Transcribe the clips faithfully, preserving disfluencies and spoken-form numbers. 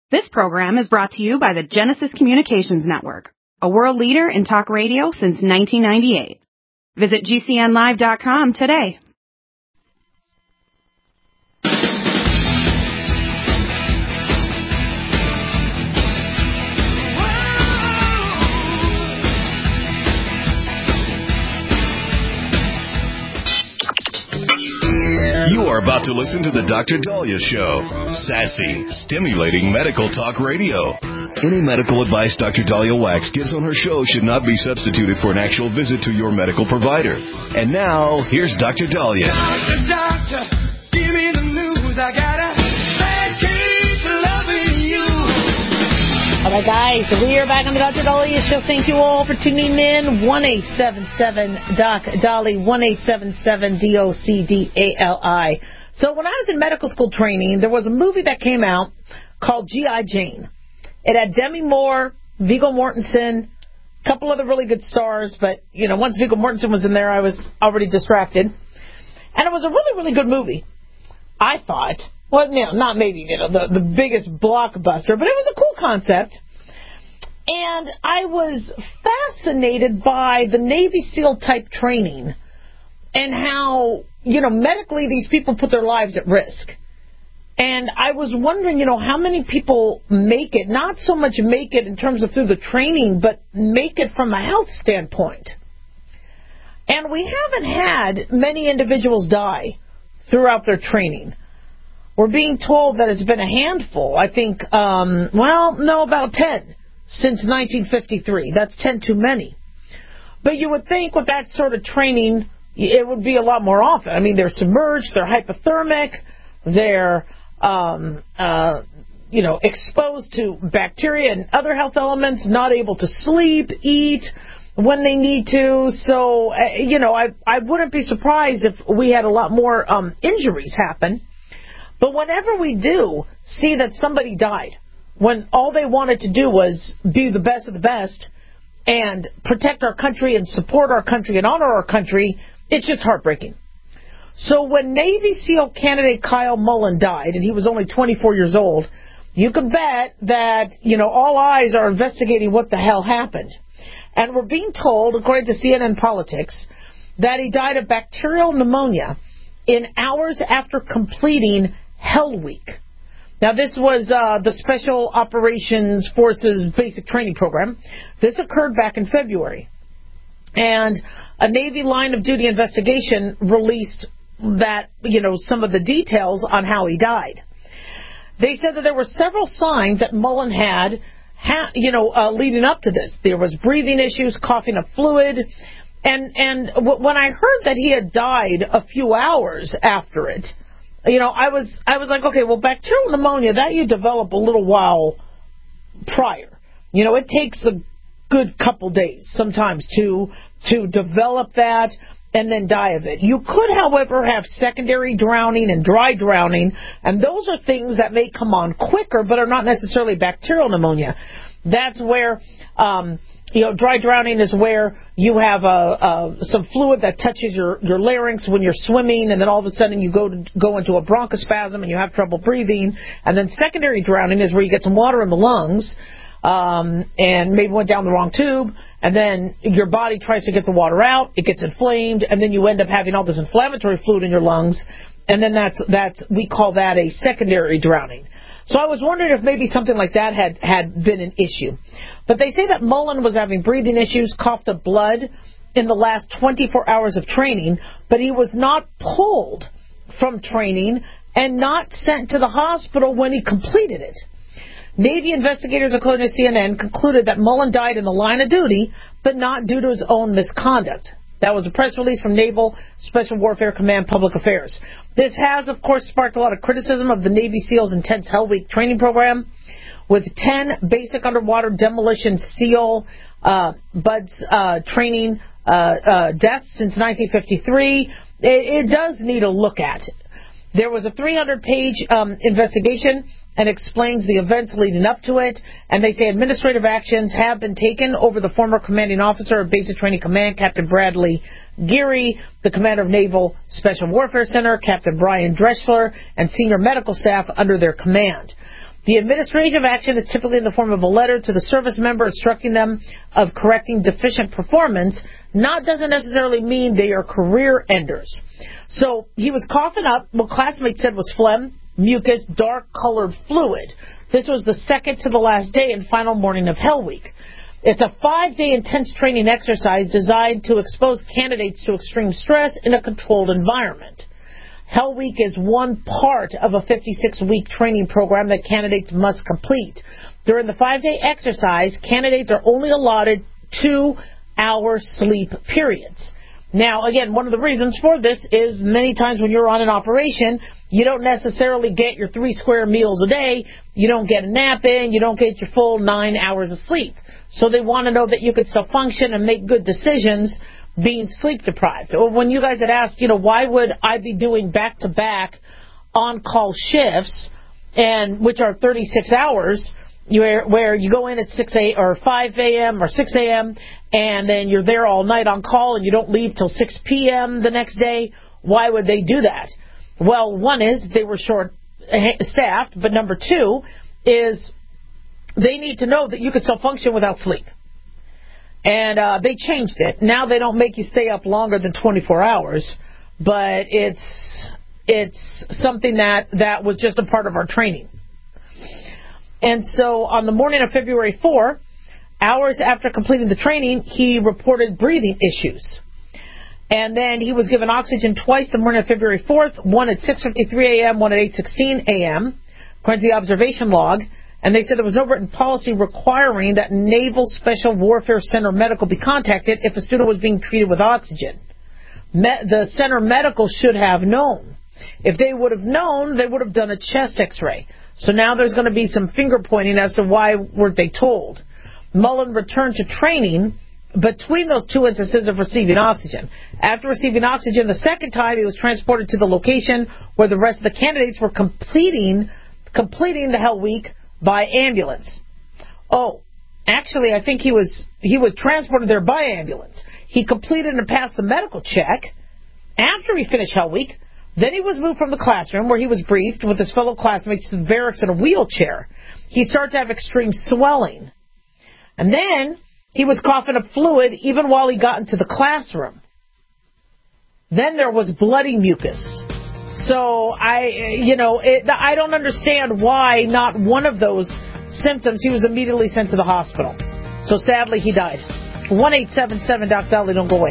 This program is brought to you by the Genesis Communications Network, a world leader in talk radio since nineteen ninety-eight. Visit G C N live dot com today. You are about to listen to the Doctor Daliah Show. Sassy, stimulating medical talk radio. Any medical advice Doctor Daliah Wax gives on her show should not be substituted for an actual visit to your medical provider. And now, here's Doctor Daliah. Doctor, doctor, give me the news. I got a bad case of loving you. All right, guys, we are back on the Doctor Daliah Show. Thank you all for tuning in. one eight seven seven Doc Dolly, one eight seven seven D O C D A L I. So when I was in medical school training, there was a movie that came out called G I. Jane. It had Demi Moore, Viggo Mortensen, a couple other really good stars, but, you know, once Viggo Mortensen was in there, I was already distracted. And it was a really, really good movie, I thought. Well, you know, not maybe, you know, the, the biggest blockbuster, but it was a cool concept. And I was fascinated by the Navy SEAL type training and how, you know, medically these people put their lives at risk. And I was wondering, you know, how many people make it, not so much make it in terms of through the training, but make it from a health standpoint. And we haven't had many individuals die throughout their training. We're being told that it's been a handful. I think, um, well, no, about ten since nineteen fifty-three. That's ten too many. But you would think with that sort of training, it would be a lot more often. I mean, they're submerged, they're hypothermic, they're, um, uh, you know, exposed to bacteria and other health elements, not able to sleep, eat when they need to. So, uh, you know, I, I wouldn't be surprised if we had a lot more um, injuries happen. But whenever we do see that somebody died, when all they wanted to do was be the best of the best and protect our country and support our country and honor our country, it's just heartbreaking. So when Navy SEAL candidate Kyle Mullen died, and he was only twenty-four years old, you can bet that, you know, all eyes are investigating what the hell happened. And we're being told, according to C N N Politics, that he died of bacterial pneumonia in hours after completing Hell Week. Now, this was uh, the Special Operations Forces basic training program. This occurred back in February. And a Navy line of duty investigation released that, you know, some of the details on how he died. They said that there were several signs that Mullen had, ha- you know, uh, leading up to this. There was breathing issues, coughing up fluid. And, and w- when I heard that he had died a few hours after it, you know, I was I was like, okay, well, bacterial pneumonia, that you develop a little while prior. You know, it takes a good couple days sometimes to to develop that and then die of it. You could, however, have secondary drowning and dry drowning, and those are things that may come on quicker but are not necessarily bacterial pneumonia. That's where, um, you know, dry drowning is where you have uh, uh, some fluid that touches your, your larynx when you're swimming, and then all of a sudden you go to, go into a bronchospasm and you have trouble breathing. And then secondary drowning is where you get some water in the lungs, um, and maybe went down the wrong tube, and then your body tries to get the water out, it gets inflamed, and then you end up having all this inflammatory fluid in your lungs, and then that's that's we call that a secondary drowning. So I was wondering if maybe something like that had, had been an issue. But they say that Mullen was having breathing issues, coughed up blood in the last twenty-four hours of training, but he was not pulled from training and not sent to the hospital when he completed it. Navy investigators, according to C N N, concluded that Mullen died in the line of duty, but not due to his own misconduct. That was a press release from Naval Special Warfare Command Public Affairs. This has, of course, sparked a lot of criticism of the Navy SEALs' intense Hell Week training program. With ten basic underwater demolition SEAL uh, buds uh, training uh, uh, deaths since nineteen fifty-three, it, it does need a look at. There was a three hundred page um, investigation and explains the events leading up to it. And they say administrative actions have been taken over the former commanding officer of Basic Training Command, Captain Bradley Geary, the commander of Naval Special Warfare Center, Captain Brian Drechsler, and senior medical staff under their command. The administrative action is typically in the form of a letter to the service member instructing them of correcting deficient performance. Not doesn't necessarily mean they are career enders. So he was coughing up what classmates said was phlegm, mucus, dark-colored fluid. This was the second to the last day and final morning of Hell Week. It's a five-day intense training exercise designed to expose candidates to extreme stress in a controlled environment. Hell Week is one part of a fifty-six week training program that candidates must complete. During the five-day exercise, candidates are only allotted two-hour sleep periods. Now, again, one of the reasons for this is many times when you're on an operation, you don't necessarily get your three square meals a day, you don't get a nap in, you don't get your full nine hours of sleep. So they want to know that you could still function and make good decisions being sleep deprived. Or when you guys had asked, you know, why would I be doing back-to-back on-call shifts, and which are thirty-six hours, where, where you go in at six a or five a.m. or six a.m., and then you're there all night on call and you don't leave till six p.m. the next day? Why would they do that? Well, one is they were short-staffed, but number two is they need to know that you can still function without sleep. And uh, they changed it. Now they don't make you stay up longer than twenty-four hours, but it's it's something that, that was just a part of our training. And so on the morning of February fourth, hours after completing the training, he reported breathing issues. And then he was given oxygen twice the morning of February fourth, one at six fifty-three a.m., one at eight sixteen a.m., according to the observation log. And they said there was no written policy requiring that Naval Special Warfare Center Medical be contacted if a student was being treated with oxygen. Me- the center medical should have known. If they would have known, they would have done a chest x-ray. So now there's going to be some finger pointing as to why weren't they told. Mullen returned to training between those two instances of receiving oxygen. After receiving oxygen the second time, he was transported to the location where the rest of the candidates were completing completing the Hell Week by ambulance. Oh, actually, I think he was he was transported there by ambulance. He completed and passed the medical check after he finished Hell Week. Then he was moved from the classroom, where he was briefed with his fellow classmates, to the barracks in a wheelchair. He started to have extreme swelling. And then he was coughing up fluid even while he got into the classroom. Then there was bloody mucus. So I, you know, it, I don't understand why not one of those symptoms. He was immediately sent to the hospital. So sadly, he died. one eight seven seven Doc Dolly, don't go away.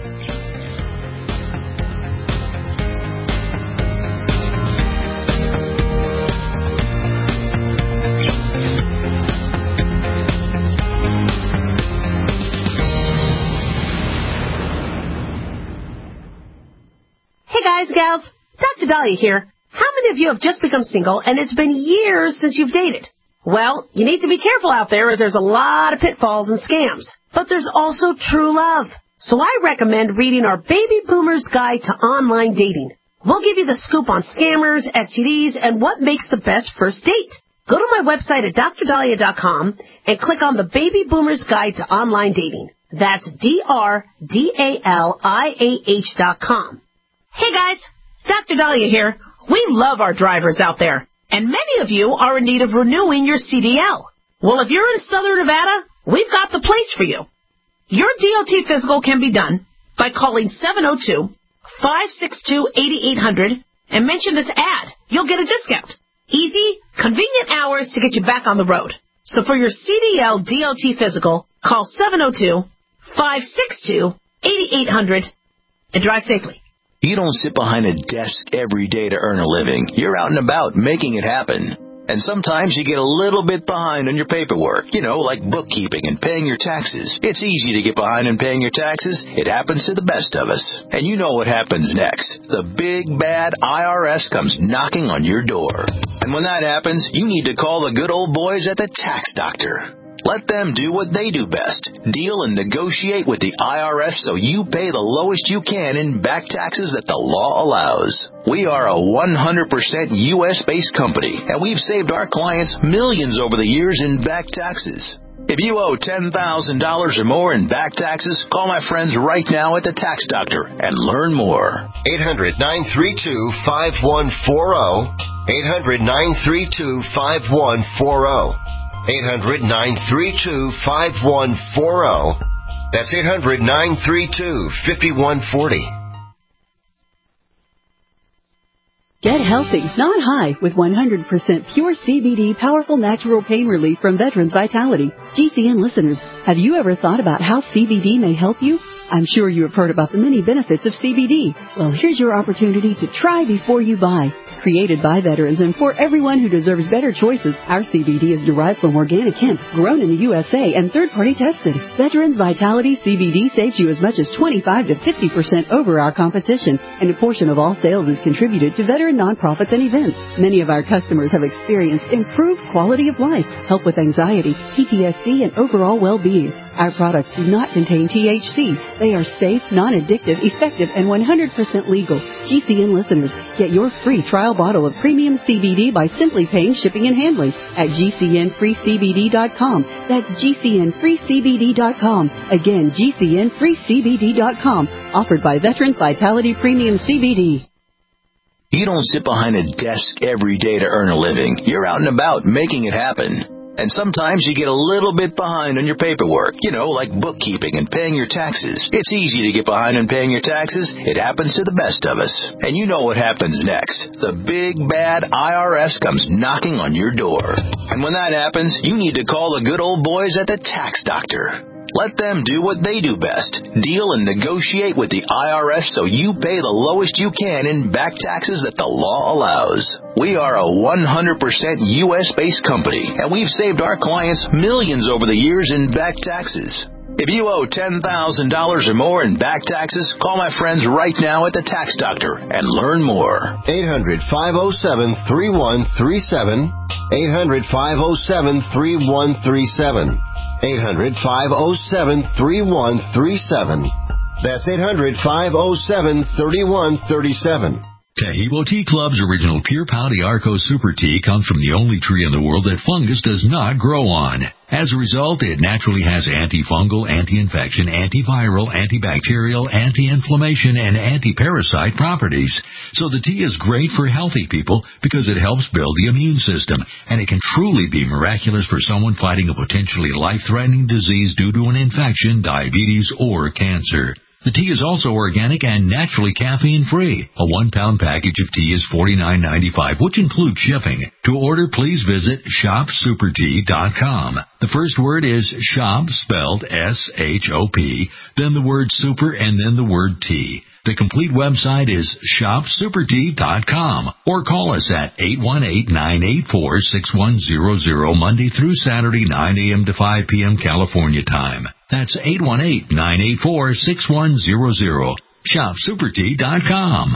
Hey guys, gals. Doctor Dahlia here. How many of you have just become single and it's been years since you've dated? Well, you need to be careful out there, as there's a lot of pitfalls and scams. But there's also true love. So I recommend reading our Baby Boomer's Guide to Online Dating. We'll give you the scoop on scammers, S T Ds, and what makes the best first date. Go to my website at dr dahlia dot com and click on the Baby Boomer's Guide to Online Dating. That's D R D A L I A H dot com. Hey guys, Doctor Dahlia here. We love our drivers out there, and many of you are in need of renewing your C D L. Well, if you're in Southern Nevada, we've got the place for you. Your D O T physical can be done by calling seven oh two, five six two, eight eight hundred and mention this ad. You'll get a discount. Easy, convenient hours to get you back on the road. So for your C D L D O T physical, call seven oh two, five six two, eight eight hundred and drive safely. You don't sit behind a desk every day to earn a living. You're out and about making it happen. And sometimes you get a little bit behind on your paperwork, you know, like bookkeeping and paying your taxes. It's easy to get behind in paying your taxes. It happens to the best of us. And you know what happens next. The big, bad I R S comes knocking on your door. And when that happens, you need to call the good old boys at the Tax Doctor. Let them do what they do best. Deal and negotiate with the I R S so you pay the lowest you can in back taxes that the law allows. We are a one hundred percent U S-based company, and we've saved our clients millions over the years in back taxes. If you owe ten thousand dollars or more in back taxes, call my friends right now at the Tax Doctor and learn more. eight hundred, nine three two, five one four zero. eight hundred, nine three two, five one four zero. eight hundred, nine three two, five one four zero. That's eight hundred, nine three two, five one four zero. Get healthy, not high, with one hundred percent pure C B D powerful natural pain relief from Veterans Vitality. G C N listeners, have you ever thought about how C B D may help you? I'm sure you have heard about the many benefits of C B D. Well, here's your opportunity to try before you buy. Created by veterans and for everyone who deserves better choices, our C B D is derived from organic hemp, grown in the U S A, and third-party tested. Veterans Vitality C B D saves you as much as twenty-five to fifty percent over our competition, and a portion of all sales is contributed to veteran nonprofits and events. Many of our customers have experienced improved quality of life, help with anxiety, P T S D, and overall well-being. Our products do not contain T H C. They are safe, non-addictive, effective, and one hundred percent legal. G C N listeners, get your free trial bottle of premium C B D by simply paying shipping and handling at G C N free C B D dot com. That's G C N free C B D dot com. Again, G C N free C B D dot com. Offered by Veterans Vitality Premium C B D. You don't sit behind a desk every day to earn a living. You're out and about making it happen. And sometimes you get a little bit behind on your paperwork, you know, like bookkeeping and paying your taxes. It's easy to get behind on paying your taxes. It happens to the best of us. And you know what happens next. The big, bad I R S comes knocking on your door. And when that happens, you need to call the good old boys at the Tax Doctor. Let them do what they do best. Deal and negotiate with the I R S so you pay the lowest you can in back taxes that the law allows. We are a one hundred percent U S-based company, and we've saved our clients millions over the years in back taxes. If you owe ten thousand dollars or more in back taxes, call my friends right now at the Tax Doctor and learn more. eight hundred, five oh seven, three one three seven. eight hundred, five oh seven, three one three seven. eight hundred, five oh seven, three one three seven. That's eight hundred, five oh seven, three one three seven. Taheebo Tea Club's original Pure Pau d'Arco Super Tea comes from the only tree in the world that fungus does not grow on. As a result, it naturally has antifungal, anti-infection, antiviral, antibacterial, anti-inflammation, and anti-parasite properties. So the tea is great for healthy people because it helps build the immune system, and it can truly be miraculous for someone fighting a potentially life-threatening disease due to an infection, diabetes, or cancer. The tea is also organic and naturally caffeine-free. A one-pound package of tea is forty-nine ninety-five, which includes shipping. To order, please visit shop super tea dot com. The first word is shop, spelled S H O P, then the word super, and then the word tea. The complete website is shop super tea dot com, or call us at eight one eight, nine eight four, six one zero zero Monday through Saturday, nine a.m. to five p.m. California time. That's eight one eight, nine eight four, six one zero zero. shop super tea dot com.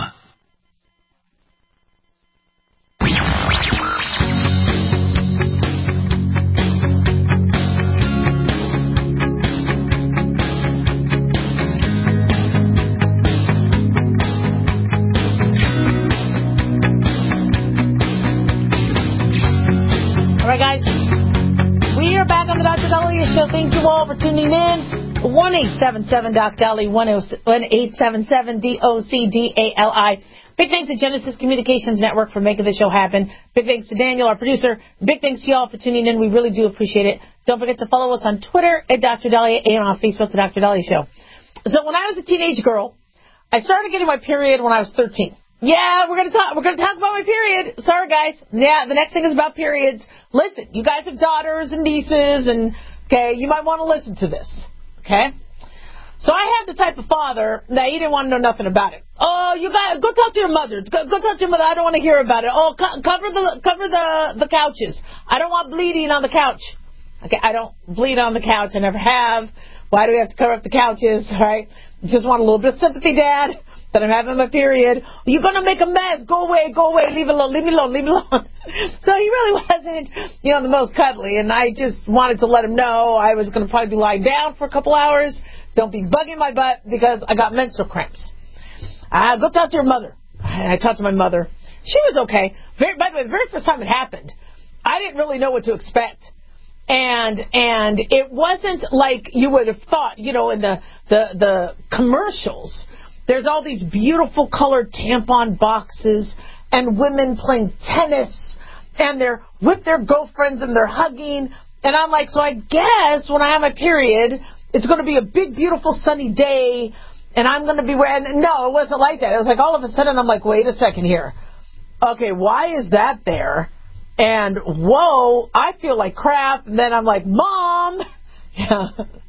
All right, guys. We are back on the Doctor Dahlia Show. Thank you all for tuning in. one eight seven seven Doc Dali, one eight seven seven D O C D A L I. Big thanks to Genesis Communications Network for making the show happen. Big thanks to Daniel, our producer. Big thanks to y'all for tuning in. We really do appreciate it. Don't forget to follow us on Twitter at Doctor Dahlia and on Facebook, The Doctor Dahlia Show. So when I was a teenage girl, I started getting my period when I was thirteen. Yeah, we're gonna talk. We're gonna talk about my period. Sorry, guys. Yeah, the next thing is about periods. Listen, you guys have daughters and nieces, and okay, you might want to listen to this. Okay. So I had the type of father that he didn't want to know nothing about it. Oh, you guys, go talk to your mother. Go, go talk to your mother. I don't want to hear about it. Oh, co- cover the cover the the couches. I don't want bleeding on the couch. Okay, I don't bleed on the couch. I never have. Why do we have to cover up the couches? All right. Just want a little bit of sympathy, Dad, that I'm having my period. You're going to make a mess. Go away, go away. Leave it alone, leave me alone, leave me alone. So he really wasn't, you know, the most cuddly. And I just wanted to let him know I was going to probably be lying down for a couple hours. Don't be bugging my butt because I got menstrual cramps. Uh, go talk to your mother. I talked to my mother. She was okay. Very, by the way, the very first time it happened, I didn't really know what to expect. And and it wasn't like you would have thought, you know, in the, the, the commercials. There's all these beautiful colored tampon boxes and women playing tennis, and they're with their girlfriends and they're hugging. And I'm like, so I guess when I have my period, it's going to be a big, beautiful, sunny day, and I'm going to be wearing... No, it wasn't like that. It was like all of a sudden I'm like, wait a second here. Okay, why is that there? And, whoa, I feel like crap. And then I'm like, Mom! Yeah.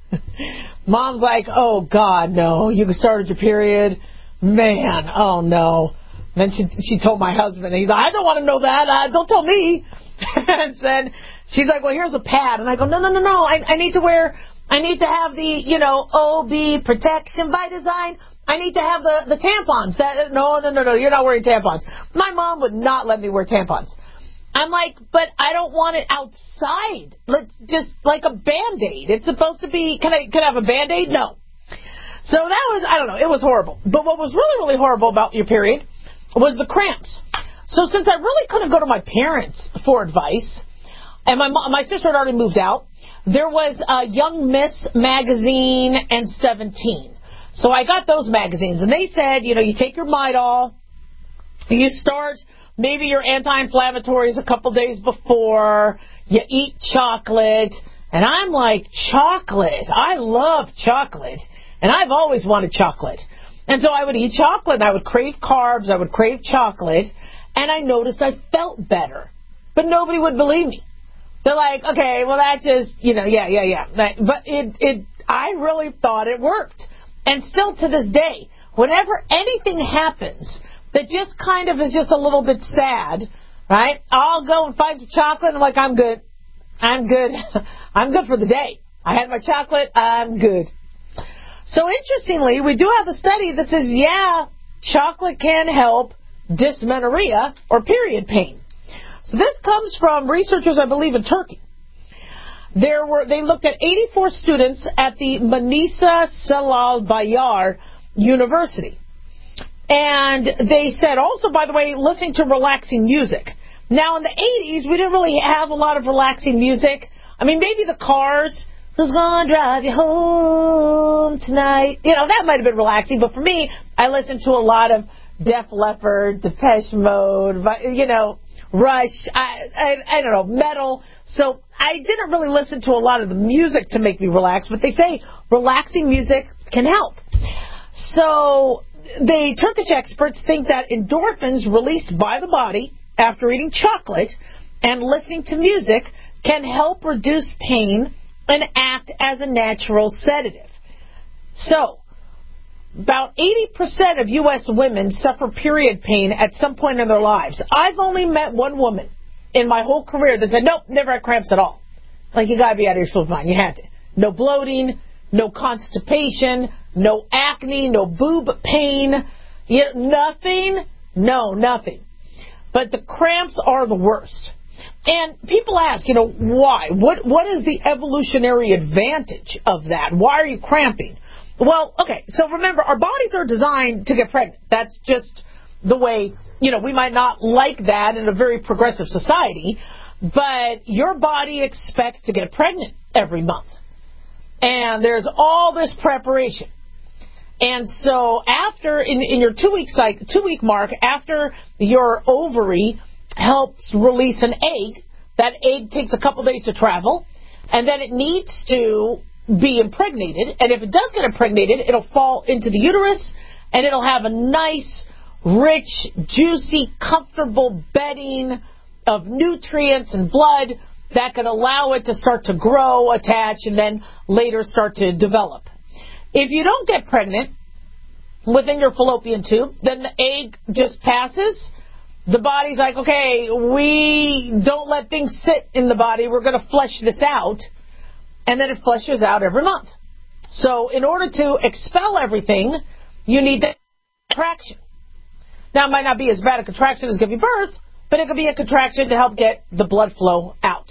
Mom's like, oh, God, no. You started your period? Man, oh, no. And then she she told my husband, he's like, I don't want to know that. Uh, don't tell me. And then she's like, well, here's a pad. And I go, no, no, no, no. I, I need to wear, I need to have the, you know, O B protection by design. I need to have the, the tampons. That No, no, no, no. You're not wearing tampons. My mom would not let me wear tampons. I'm like, but I don't want it outside. Let's just, like a Band-Aid. It's supposed to be, can I, can I have a Band-Aid? No. So that was, I don't know, it was horrible. But what was really, really horrible about your period was the cramps. So since I really couldn't go to my parents for advice, and my my sister had already moved out, there was a Young Miss magazine and Seventeen. So I got those magazines, and they said, you know, you take your Midol, you start maybe your anti-inflammatories a couple days before, you eat chocolate, and I'm like, chocolate? I love chocolate, and I've always wanted chocolate. And so I would eat chocolate, and I would crave carbs, I would crave chocolate, and I noticed I felt better. But nobody would believe me. They're like, okay, well, that just, you know, yeah, yeah, yeah. That, but it, it, I really thought it worked. And still to this day, whenever anything happens that just kind of is just a little bit sad, right, I'll go and find some chocolate, and I'm like, I'm good. I'm good. I'm good for the day. I had my chocolate. I'm good. So interestingly, we do have a study that says, yeah, chocolate can help dysmenorrhea or period pain. So this comes from researchers, I believe, in Turkey. There were they looked at eighty-four students at the Manisa Celal Bayar University. And they said, also, by the way, listening to relaxing music. Now, in the eighties, we didn't really have a lot of relaxing music. I mean, maybe the Cars, who's gonna drive you home tonight? You know, that might have been relaxing. But for me, I listened to a lot of Def Leppard, Depeche Mode, you know, Rush, I, I, I don't know, metal. So I didn't really listen to a lot of the music to make me relax, but they say relaxing music can help. So the Turkish experts think that endorphins released by the body after eating chocolate and listening to music can help reduce pain and act as a natural sedative. So about eighty percent of U S women suffer period pain at some point in their lives. I've only met one woman in my whole career that said, nope, never had cramps at all. Like, you got to be out of your school mind. You had to. No bloating, no constipation, no acne, no boob pain, you know, nothing. No, nothing. But the cramps are the worst. And people ask, you know, why? What What is the evolutionary advantage of that? Why are you cramping? Well, okay, so remember, our bodies are designed to get pregnant. That's just the way, you know, we might not like that in a very progressive society, but your body expects to get pregnant every month. And there's all this preparation. And so after, in, in your two-week cycle, two-week mark, after your ovary helps release an egg, that egg takes a couple days to travel, and then it needs to be impregnated, and if it does get impregnated, it'll fall into the uterus, and it'll have a nice, rich, juicy, comfortable bedding of nutrients and blood that can allow it to start to grow, attach, and then later start to develop. If you don't get pregnant within your fallopian tube, then the egg just passes. The body's like, okay, we don't let things sit in the body. We're going to flesh this out. And then it flushes out every month. So in order to expel everything, you need a contraction. Now, it might not be as bad a contraction as giving birth, but it could be a contraction to help get the blood flow out.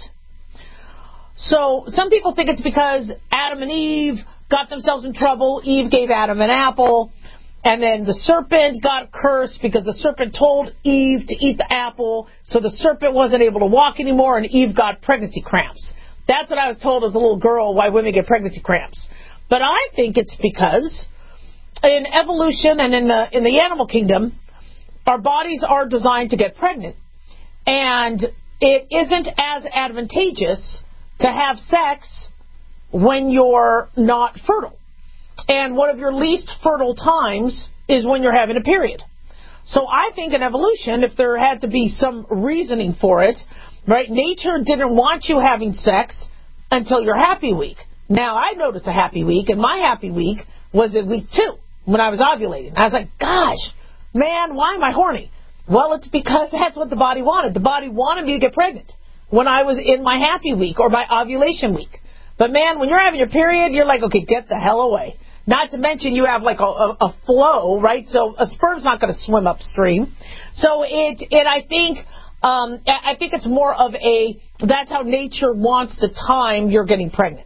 So some people think it's because Adam and Eve got themselves in trouble. Eve gave Adam an apple. And then the serpent got cursed because the serpent told Eve to eat the apple. So the serpent wasn't able to walk anymore, and Eve got pregnancy cramps. That's what I was told as a little girl, why women get pregnancy cramps. But I think it's because in evolution and in the in the animal kingdom, our bodies are designed to get pregnant. And it isn't as advantageous to have sex when you're not fertile. And one of your least fertile times is when you're having a period. So I think in evolution, if there had to be some reasoning for it, right, nature didn't want you having sex until your happy week. Now, I noticed a happy week, and my happy week was at week two when I was ovulating. I was like, gosh, man, why am I horny? Well, it's because that's what the body wanted. The body wanted me to get pregnant when I was in my happy week or my ovulation week. But, man, when you're having your period, you're like, okay, get the hell away. Not to mention you have like a, a, a flow, right? So a sperm's not going to swim upstream. So it, it I think, um, I think it's more of a, that's how nature wants the time you're getting pregnant.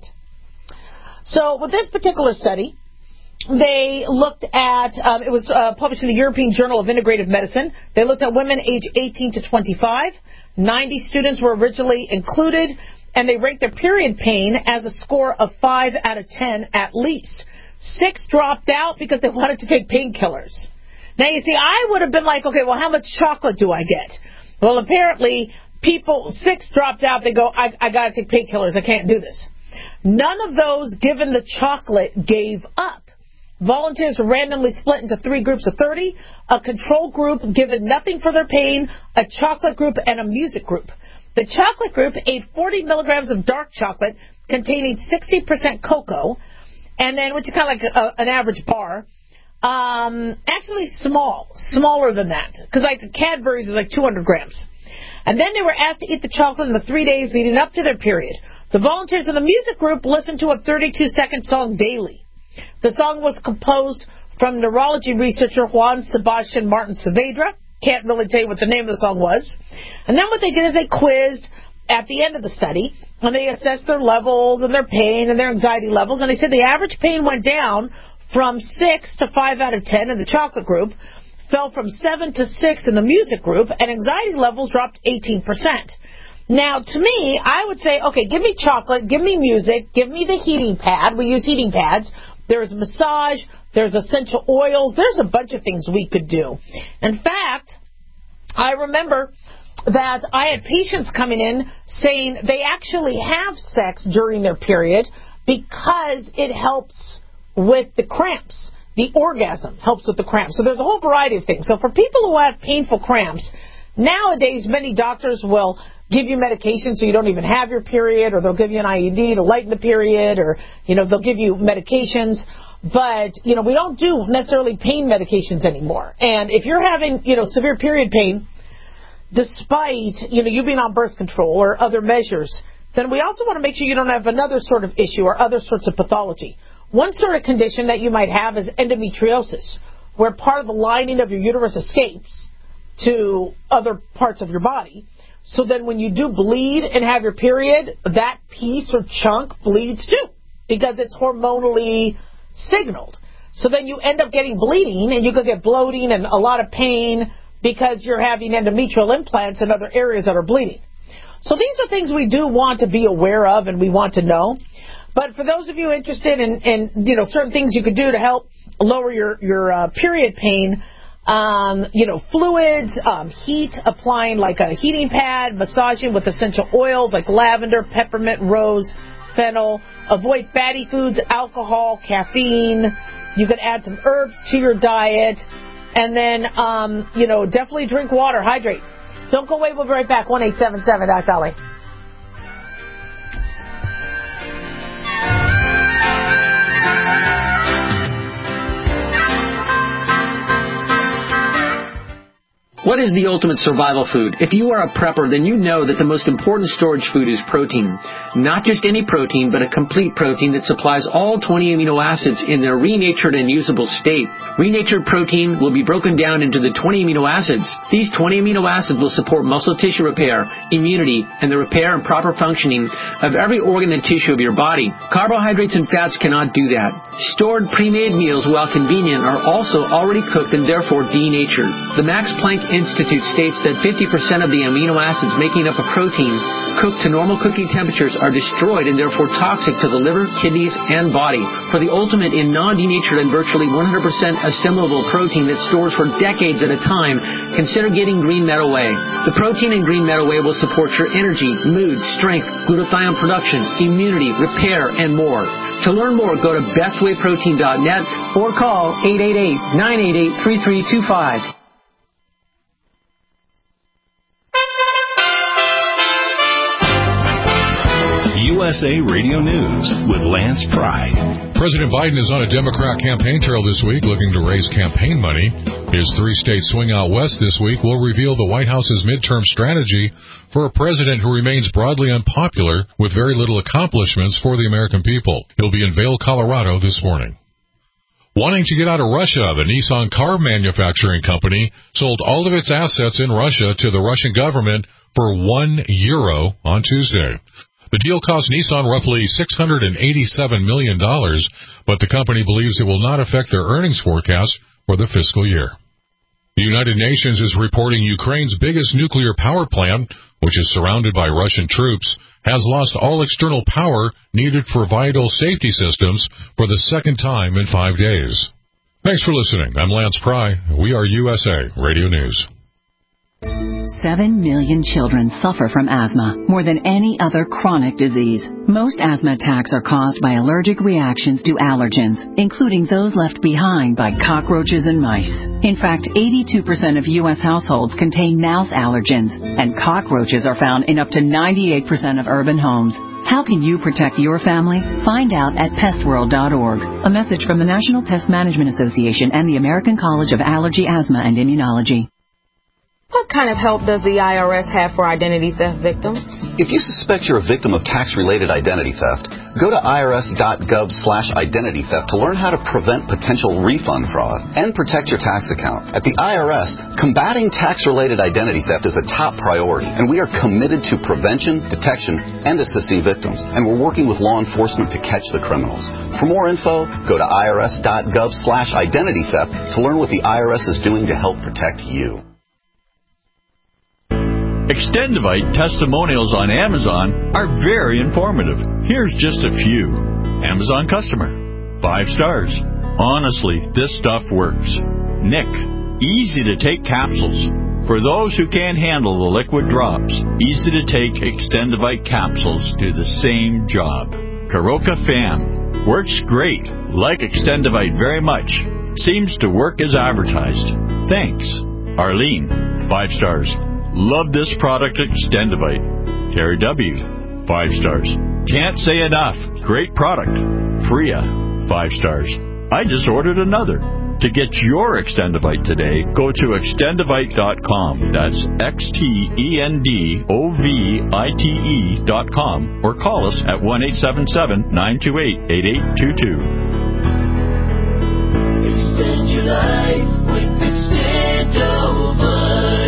So with this particular study, they looked at, um, it was uh, published in the European Journal of Integrative Medicine. They looked at women aged eighteen to twenty-five. ninety students were originally included, and they ranked their period pain as a score of five out of ten at least. Six dropped out because they wanted to take painkillers. Now, you see, I would have been like, okay, well, how much chocolate do I get? Well, apparently, people, six dropped out. They go, I, I got to take painkillers. I can't do this. None of those, given the chocolate, gave up. Volunteers were randomly split into three groups of thirty, a control group given nothing for their pain, a chocolate group, and a music group. The chocolate group ate forty milligrams of dark chocolate containing sixty percent cocoa, and then, which is kind of like a, an average bar. Um, actually small, smaller than that, because like Cadbury's is like two hundred grams. And then they were asked to eat the chocolate in the three days leading up to their period. The volunteers in the music group listened to a thirty-two second song daily. The song was composed from neurology researcher Juan Sebastian Martin Saavedra. Can't really tell you what the name of the song was. And then what they did is they quizzed at the end of the study, and they assessed their levels and their pain and their anxiety levels, and they said the average pain went down from six to five out of ten in the chocolate group, fell from seven to six in the music group, and anxiety levels dropped eighteen percent. Now, to me, I would say, okay, give me chocolate, give me music, give me the heating pad. We use heating pads. There's massage, there's essential oils, there's a bunch of things we could do. In fact, I remember that I had patients coming in saying they actually have sex during their period because it helps with the cramps. The orgasm helps with the cramps. So there's a whole variety of things. So for people who have painful cramps, nowadays many doctors will give you medication so you don't even have your period, or they'll give you an I U D to lighten the period, or, you know, they'll give you medications. But, you know, we don't do necessarily pain medications anymore. And if you're having, you know, severe period pain, despite, you know, you being on birth control or other measures, then we also want to make sure you don't have another sort of issue or other sorts of pathology. One sort of condition that you might have is endometriosis, where part of the lining of your uterus escapes to other parts of your body. So then when you do bleed and have your period, that piece or chunk bleeds too, because it's hormonally signaled. So then you end up getting bleeding, and you could get bloating and a lot of pain because you're having endometrial implants in other areas that are bleeding. So these are things we do want to be aware of and we want to know. But for those of you interested in, in you know, certain things you could do to help lower your, your uh, period pain, Um, you know, fluids, um, heat, applying like a heating pad, massaging with essential oils like lavender, peppermint, rose, fennel. Avoid fatty foods, alcohol, caffeine. You could add some herbs to your diet. And then, um, you know, definitely drink water, hydrate. Don't go away. We'll be right back. one eight seven seven Doc Dolly. What is the ultimate survival food? If you are a prepper, then you know that the most important storage food is protein. Not just any protein, but a complete protein that supplies all twenty amino acids in their renatured and usable state. Renatured protein will be broken down into the twenty amino acids. These twenty amino acids will support muscle tissue repair, immunity, and the repair and proper functioning of every organ and tissue of your body. Carbohydrates and fats cannot do that. Stored pre-made meals, while convenient, are also already cooked and therefore denatured. The Max Planck Institute states that fifty percent of the amino acids making up a protein cooked to normal cooking temperatures are destroyed and therefore toxic to the liver, kidneys, and body. For the ultimate in non-denatured and virtually one hundred percent assimilable protein that stores for decades at a time, consider getting Green Meadow Whey. The protein in Green Meadow Whey will support your energy, mood, strength, glutathione production, immunity, repair, and more. To learn more, go to best way protein dot net or call eight eight eight, nine eight eight, three three two five. U S A Radio News with Lance Pry. President Biden is on a Democrat campaign trail this week looking to raise campaign money. His three-state swing out west this week will reveal the White House's midterm strategy for a president who remains broadly unpopular with very little accomplishments for the American people. He'll be in Vail, Colorado this morning. Wanting to get out of Russia, the Nissan car manufacturing company sold all of its assets in Russia to the Russian government for one euro on Tuesday. The deal cost Nissan roughly six hundred eighty-seven million dollars, but the company believes it will not affect their earnings forecast for the fiscal year. The United Nations is reporting Ukraine's biggest nuclear power plant, which is surrounded by Russian troops, has lost all external power needed for vital safety systems for the second time in five days. Thanks for listening. I'm Lance Pry. We are U S A Radio News. Seven million children suffer from asthma, more than any other chronic disease. Most asthma attacks are caused by allergic reactions to allergens, including those left behind by cockroaches and mice. In fact, eighty-two percent of U S households contain mouse allergens, and cockroaches are found in up to ninety-eight percent of urban homes. How can you protect your family? Find out at pest world dot org. A message from the National Pest Management Association and the American College of Allergy, Asthma, and Immunology. What kind of help does the I R S have for identity theft victims? If you suspect you're a victim of tax-related identity theft, go to I R S dot gov slash identity theft to learn how to prevent potential refund fraud and protect your tax account. At the I R S, combating tax-related identity theft is a top priority, and we are committed to prevention, detection, and assisting victims. And we're working with law enforcement to catch the criminals. For more info, go to I R S dot gov slash identity theft to learn what the I R S is doing to help protect you. Extendivite testimonials on Amazon are very informative. Here's just a few. Amazon customer. Five stars. Honestly, this stuff works. Nick. Easy to take capsules. For those who can't handle the liquid drops, easy to take Extendivite capsules do the same job. Karoka Fam. Works great. Like Extendivite very much. Seems to work as advertised. Thanks. Arlene. Five stars. Love this product, Extendivite. Terry W. Five stars. Can't say enough. Great product. Freya. Five stars. I just ordered another. To get your Extendivite today, go to extendivite dot com. That's X T E N D O V I T E dot com. Or call us at one eight seven seven, nine two eight, eight eight two two. Extend your life with Extendivite.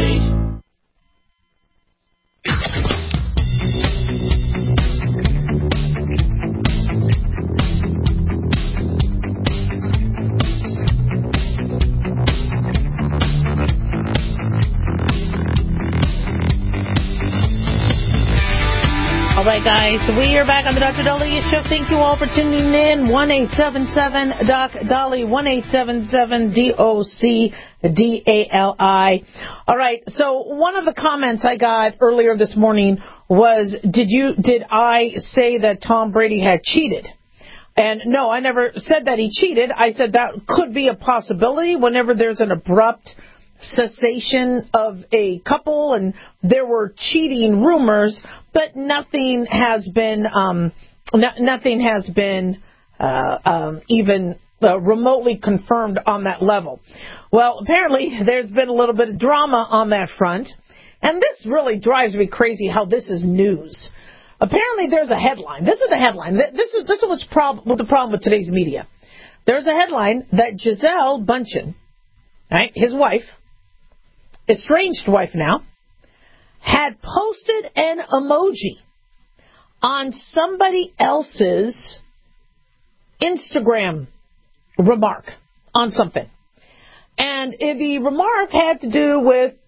All right, guys, we are back on the Doctor Daliah Show. Thank you all for tuning in. one eight seven seven D O C D A L I, one eight seven seven D O C D A L I. All right, so one of the comments I got earlier this morning was, did you, did I say that Tom Brady had cheated? And no, I never said that he cheated. I said that could be a possibility whenever there's an abrupt cessation of a couple and there were cheating rumors, but nothing has been um, no, nothing has been uh, um, even uh, remotely confirmed on that level. Well, apparently there's been a little bit of drama on that front, and this really drives me crazy how this is news. Apparently there's a headline. This is the headline. This is this is what's prob- what the problem with today's media. There's a headline that Gisele Bündchen, right, his wife, estranged wife now, had posted an emoji on somebody else's Instagram remark on something. And the remark had to do with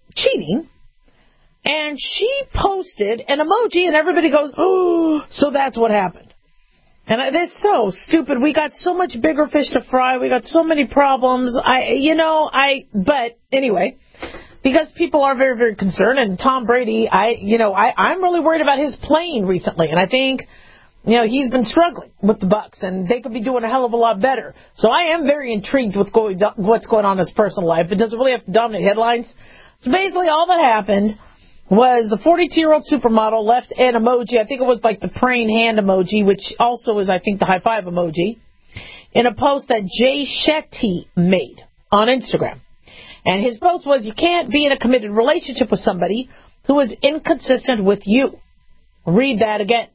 cheating, and she posted an emoji, and everybody goes, oh, so that's what happened. And that's so stupid. We got so much bigger fish to fry. We got so many problems. I, you know, I, but anyway, because people are very, very concerned. And Tom Brady, I, you know, I, I'm really worried about his playing recently. And I think, you know, he's been struggling with the Bucs, and they could be doing a hell of a lot better. So I am very intrigued with going, what's going on in his personal life. It doesn't really have to dominate headlines. So basically all that happened was the forty-two-year-old supermodel left an emoji, I think it was like the praying hand emoji, which also is, I think, the high five emoji, in a post that Jay Shetty made on Instagram. And his post was, you can't be in a committed relationship with somebody who is inconsistent with you. Read that again.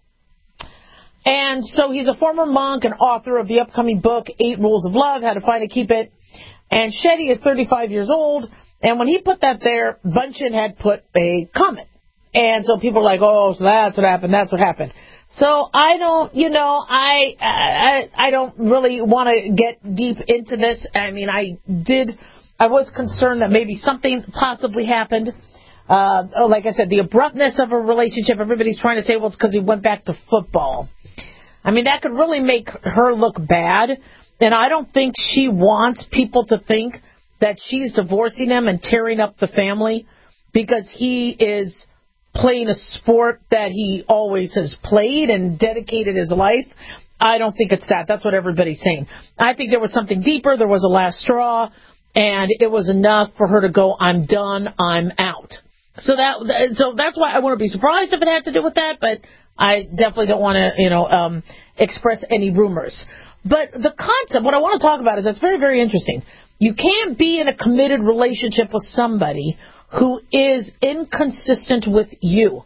And so he's a former monk and author of the upcoming book, Eight Rules of Love, How to Find and Keep It. And Shetty is thirty-five years old. And when he put that there, Bunchin had put a comment. And so people are like, oh, so that's what happened, that's what happened. So I don't, you know, I I, I don't really want to get deep into this. I mean, I did, I was concerned that maybe something possibly happened. Uh, oh, like I said, the abruptness of a relationship, everybody's trying to say, well, it's because he went back to football. I mean, that could really make her look bad. And I don't think she wants people to think that she's divorcing him and tearing up the family because he is playing a sport that he always has played and dedicated his life. I don't think it's that. That's what everybody's saying. I think there was something deeper. There was a last straw, and it was enough for her to go, I'm done, I'm out. So that, so that's why I wouldn't be surprised if it had to do with that, but I definitely don't want to, you know, um, express any rumors. But the concept, what I want to talk about is that's very, very interesting. You can't be in a committed relationship with somebody who is inconsistent with you.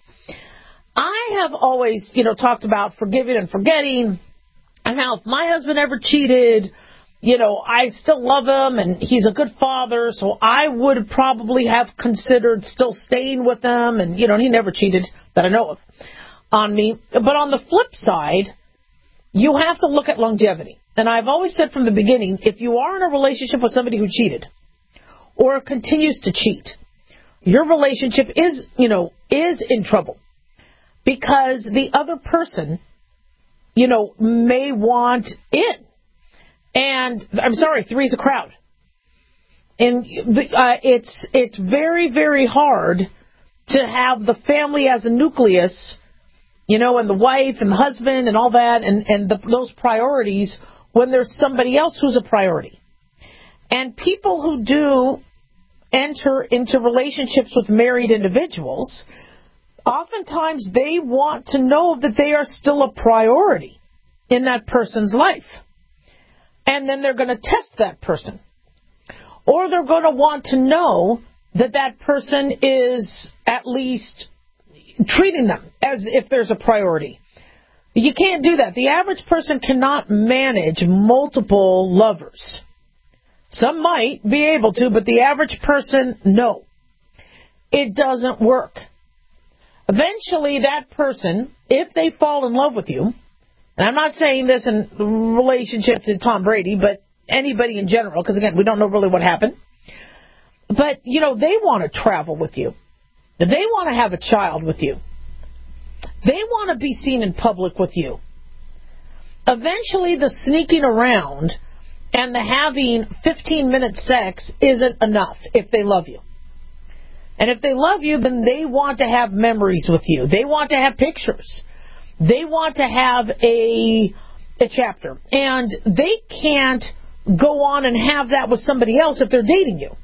I have always, you know, talked about forgiving and forgetting, and how if my husband ever cheated, you know, I still love him, and he's a good father, so I would probably have considered still staying with him, and, you know, he never cheated that I know of on me. But on the flip side, you have to look at longevity. And I've always said from the beginning, if you are in a relationship with somebody who cheated or continues to cheat, your relationship is, you know, is in trouble because the other person, you know, may want in. And I'm sorry, three's a crowd. And uh, it's it's very, very hard to have the family as a nucleus, you know, and the wife and the husband and all that, and, and the, those priorities when there's somebody else who's a priority. And people who do enter into relationships with married individuals, oftentimes they want to know that they are still a priority in that person's life. And then they're going to test that person. Or they're going to want to know that that person is at least treating them as if there's a priority. You can't do that. The average person cannot manage multiple lovers. Some might be able to, but the average person, no. It doesn't work. Eventually, that person, if they fall in love with you, and I'm not saying this in relationship to Tom Brady, but anybody in general, because, again, we don't know really what happened. But, you know, they want to travel with you. They want to have a child with you. They want to be seen in public with you. Eventually, the sneaking around and the having fifteen-minute sex isn't enough if they love you. And if they love you, then they want to have memories with you. They want to have pictures. They want to have a, a chapter. And they can't go on and have that with somebody else if they're dating you.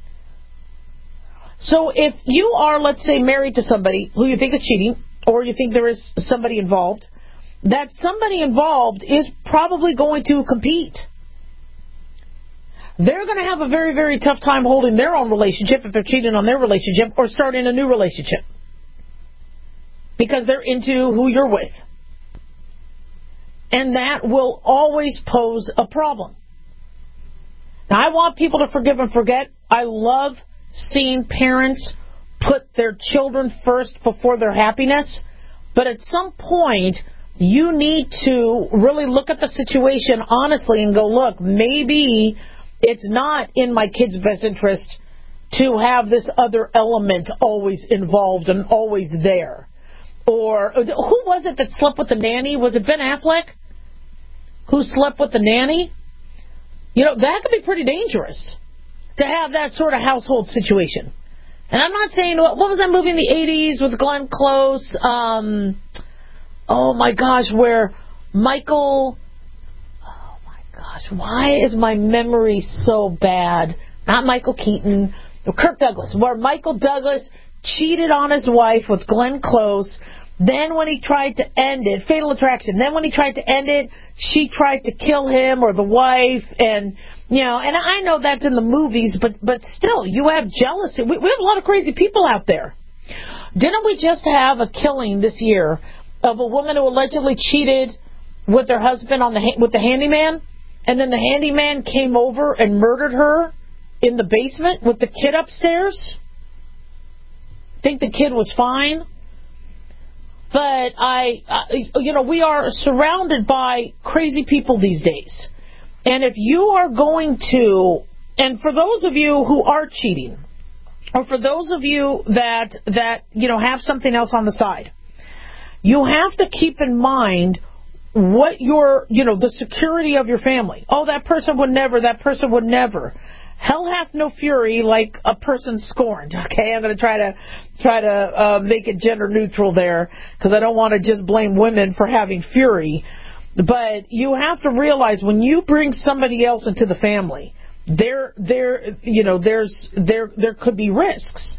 So if you are, let's say, married to somebody who you think is cheating, or you think there is somebody involved, that somebody involved is probably going to compete. They're going to have a very, very tough time holding their own relationship if they're cheating on their relationship or starting a new relationship. Because they're into who you're with. And that will always pose a problem. Now, I want people to forgive and forget. I love seeing parents put their children first before their happiness. But at some point, you need to really look at the situation honestly and go, look, maybe it's not in my kid's best interest to have this other element always involved and always there. Or who was it that slept with the nanny? Was it Ben Affleck who slept with the nanny? You know, that could be pretty dangerous to have that sort of household situation. And I'm not saying, what, what was that movie in the eighties with Glenn Close? Um, oh, my gosh, where Michael... Oh, my gosh, why is my memory so bad? Not Michael Keaton. Kirk Douglas, where Michael Douglas cheated on his wife with Glenn Close. Then when he tried to end it, Fatal Attraction, then when he tried to end it, she tried to kill him or the wife. And, you know, and I know that's in the movies, but, but still, you have jealousy. We, we have a lot of crazy people out there. Didn't we just have a killing this year of a woman who allegedly cheated with her husband on the with the handyman? And then the handyman came over and murdered her in the basement with the kid upstairs? Think the kid was fine? But I, uh, you know, we are surrounded by crazy people these days. And if you are going to, and for those of you who are cheating, or for those of you that, that, you know, have something else on the side, you have to keep in mind what your, you know, the security of your family. Oh, that person would never, that person would never. Hell hath no fury like a person scorned. Okay, I'm going to try to try to uh, make it gender neutral there because I don't want to just blame women for having fury. But you have to realize when you bring somebody else into the family, there, there, you know, there's there there could be risks.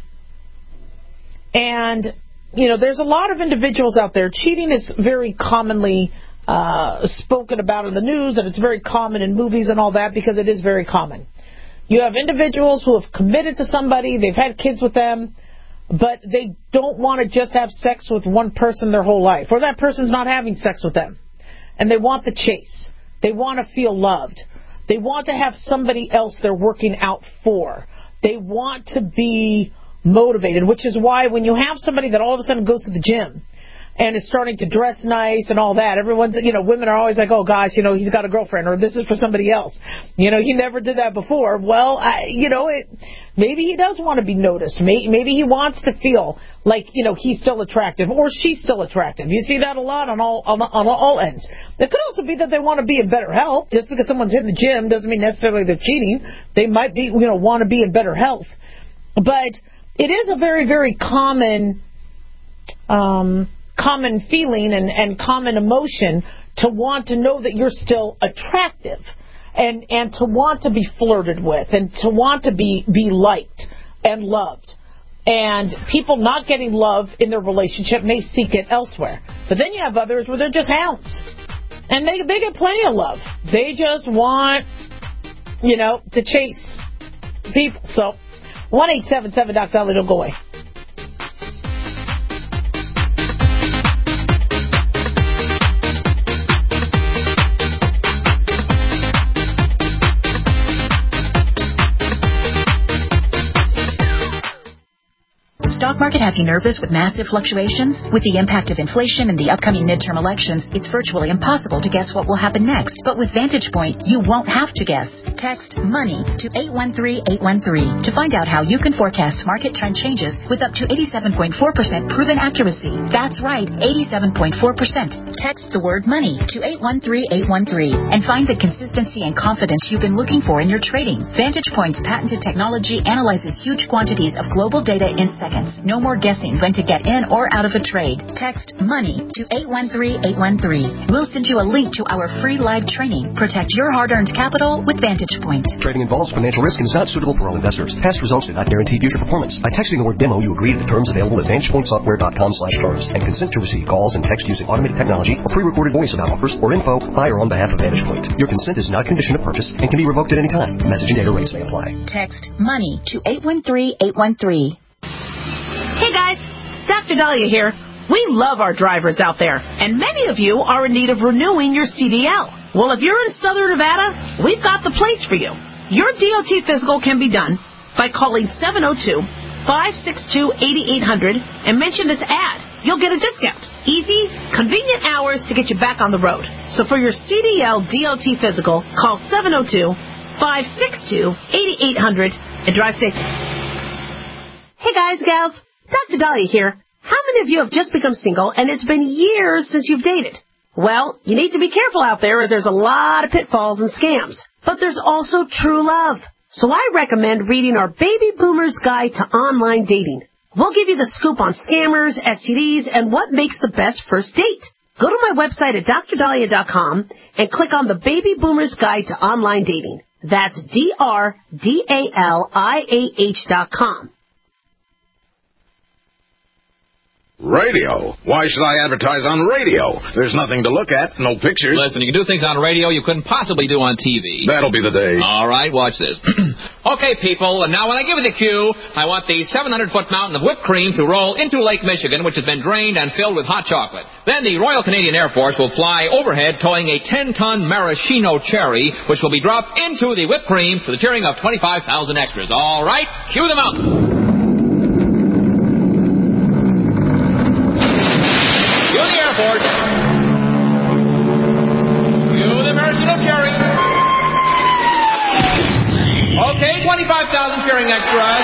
And you know, there's a lot of individuals out there. Cheating is very commonly uh, spoken about in the news, and it's very common in movies and all that because it is very common. You have individuals who have committed to somebody, they've had kids with them, but they don't want to just have sex with one person their whole life, or that person's not having sex with them. And they want the chase. They want to feel loved. They want to have somebody else they're working out for. They want to be motivated, which is why when you have somebody that all of a sudden goes to the gym and is starting to dress nice and all that, everyone's, you know, women are always like, oh gosh, you know, he's got a girlfriend, or this is for somebody else. You know, he never did that before. Well, I, you know, it, maybe he does want to be noticed. Maybe, maybe he wants to feel like, you know, he's still attractive or she's still attractive. You see that a lot on all, on, on all ends. It could also be that they want to be in better health. Just because someone's hitting the gym doesn't mean necessarily they're cheating. They might be, you know, want to be in better health. But it is a very, very common, um, common feeling and, and common emotion to want to know that you're still attractive and, and to want to be flirted with and to want to be, be liked and loved. And people not getting love in their relationship may seek it elsewhere. But then you have others where they're just hounds. And they, they get plenty of love. They just want, you know, to chase people. So, one eight seven seven Doc Dolly, don't go away. Stock market have you nervous with massive fluctuations? With the impact of inflation and the upcoming midterm elections, it's virtually impossible to guess what will happen next. But with Vantage Point, you won't have to guess. Text MONEY to eight one three eight one three to find out how you can forecast market trend changes with up to eighty-seven point four percent proven accuracy. That's right, eighty-seven point four percent. Text the word MONEY to eight one three eight one three and find the consistency and confidence you've been looking for in your trading. Vantage Point's patented technology analyzes huge quantities of global data in seconds. No more guessing when to get in or out of a trade. Text MONEY to eight one three eight one three. We'll send you a link to our free live training. Protect your hard-earned capital with Vantage Point. Trading involves financial risk and is not suitable for all investors. Past results do not guarantee future performance. By texting the word demo, you agree to the terms available at vantage point software dot com slash terms and consent to receive calls and text using automated technology or pre-recorded voice about offers or info by or on behalf of Vantage Point. Your consent is not condition of purchase and can be revoked at any time. Message and data rates may apply. Text MONEY to eight one three eight one three. Hey guys, Doctor Dahlia here. We love our drivers out there, and many of you are in need of renewing your C D L. Well, if you're in Southern Nevada, we've got the place for you. Your D O T physical can be done by calling seven oh two, five six two, eight eight zero zero and mention this ad. You'll get a discount. Easy, convenient hours to get you back on the road. So for your C D L D O T physical, call seven oh two, five six two, eight eight zero zero and drive safe. Hey guys, gals, Doctor Dahlia here. How many of you have just become single and it's been years since you've dated? Well, you need to be careful out there as there's a lot of pitfalls and scams. But there's also true love. So I recommend reading our Baby Boomer's Guide to Online Dating. We'll give you the scoop on scammers, S T Ds, and what makes the best first date. Go to my website at dr dahlia dot com and click on the Baby Boomer's Guide to Online Dating. That's D R D A L I A H dot com. Radio? Why should I advertise on radio? There's nothing to look at, no pictures. Listen, you can do things on radio you couldn't possibly do on T V. That'll be the day. All right, watch this. Okay, people, and now when I give you the cue, I want the seven hundred foot mountain of whipped cream to roll into Lake Michigan, which has been drained and filled with hot chocolate. Then the Royal Canadian Air Force will fly overhead towing a ten ton maraschino cherry, which will be dropped into the whipped cream to the cheering of twenty-five thousand extras. All right, cue the mountain. Force. Cue the maraschino cherry. Okay, twenty-five thousand cheering extras.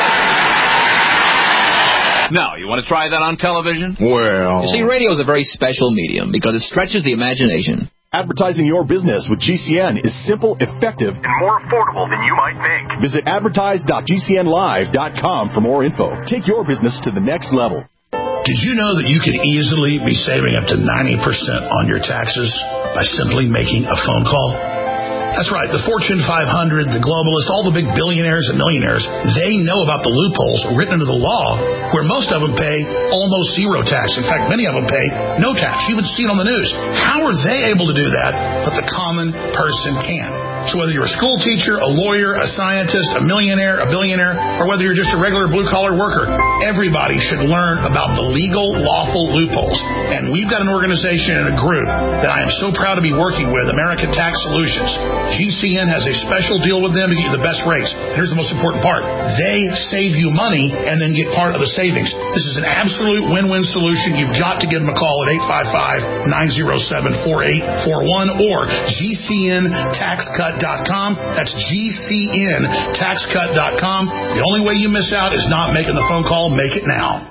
Now, you want to try that on television? Well... You see, radio is a very special medium because it stretches the imagination. Advertising your business with G C N is simple, effective, and more affordable than you might think. Visit advertise dot g c n live dot com for more info. Take your business to the next level. Did you know that you could easily be saving up to ninety percent on your taxes by simply making a phone call? That's right. The Fortune five hundred, the globalists, all the big billionaires and millionaires, they know about the loopholes written into the law where most of them pay almost zero tax. In fact, many of them pay no tax. You even see it on the news. How are they able to do that, but the common person can? So whether you're a school teacher, a lawyer, a scientist, a millionaire, a billionaire, or whether you're just a regular blue-collar worker, everybody should learn about the legal, lawful loopholes. And we've got an organization and a group that I am so proud to be working with, American Tax Solutions. G C N has a special deal with them to get you the best rates. And here's the most important part. They save you money and then get part of the savings. This is an absolute win-win solution. You've got to give them a call at eight five five, nine oh seven, four eight four one or G C N tax cut dot com. That's G C N tax cut dot com. The only way you miss out is not making the phone call. Make it now.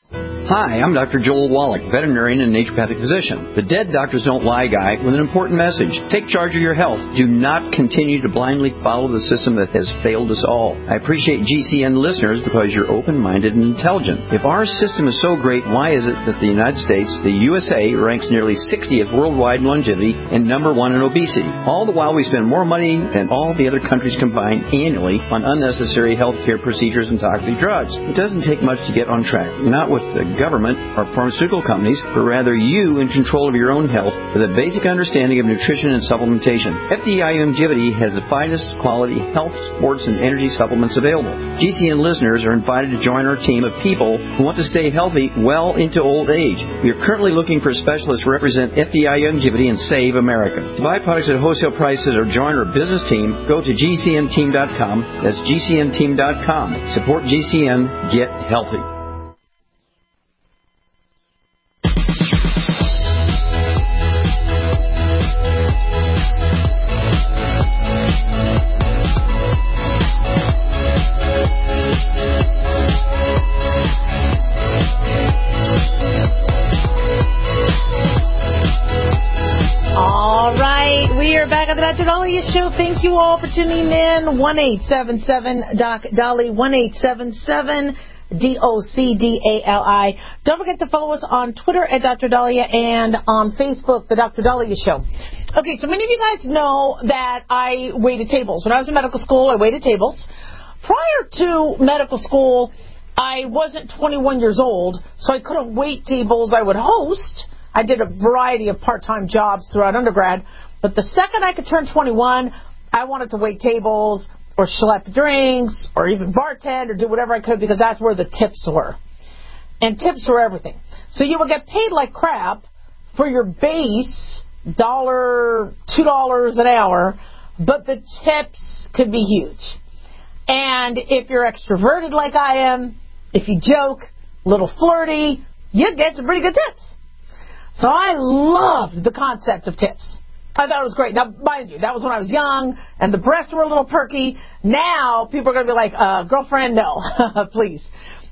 Hi, I'm Doctor Joel Wallach, veterinarian and naturopathic physician. The Dead Doctors Don't Lie guy with an important message. Take charge of your health. Do not continue to blindly follow the system that has failed us all. I appreciate G C N listeners because you're open-minded and intelligent. If our system is so great, why is it that the United States, the U S A, ranks nearly sixtieth worldwide in longevity and number one in obesity? All the while we spend more money than all the other countries combined annually on unnecessary health care procedures and toxic drugs. It doesn't take much to get on track. Not with the government or pharmaceutical companies, but rather you in control of your own health with a basic understanding of nutrition and supplementation. F D I Longevity has the finest quality health, sports, and energy supplements available. G C N listeners are invited to join our team of people who want to stay healthy well into old age. We are currently looking for specialists to represent F D I Longevity and Save America. To buy products at wholesale prices or join our business team, go to G C N team dot com. That's G C N team dot com. Support G C N. Get healthy. Back on the Doctor Dahlia Show. Thank you all for tuning in. one eight seven seven Doc Dolly, one eight seven seven D O C D A L I. Don't forget to follow us on Twitter at Doctor Dahlia and on Facebook, The Doctor Dahlia Show. Okay, so many of you guys know that I waited tables. When I was in medical school, I waited tables. Prior to medical school, I wasn't twenty-one years old, so I couldn't wait tables. I would host. I did a variety of part-time jobs throughout undergrad. But the second I could turn twenty-one, I wanted to wait tables or schlep drinks or even bartend or do whatever I could because that's where the tips were. And tips were everything. So you would get paid like crap for your base, dollar, two dollars an hour, but the tips could be huge. And if you're extroverted like I am, if you joke, a little flirty, you get some pretty good tips. So I loved the concept of tips. I thought it was great. Now, mind you, that was when I was young, and the breasts were a little perky. Now, people are going to be like, uh, girlfriend, no, please.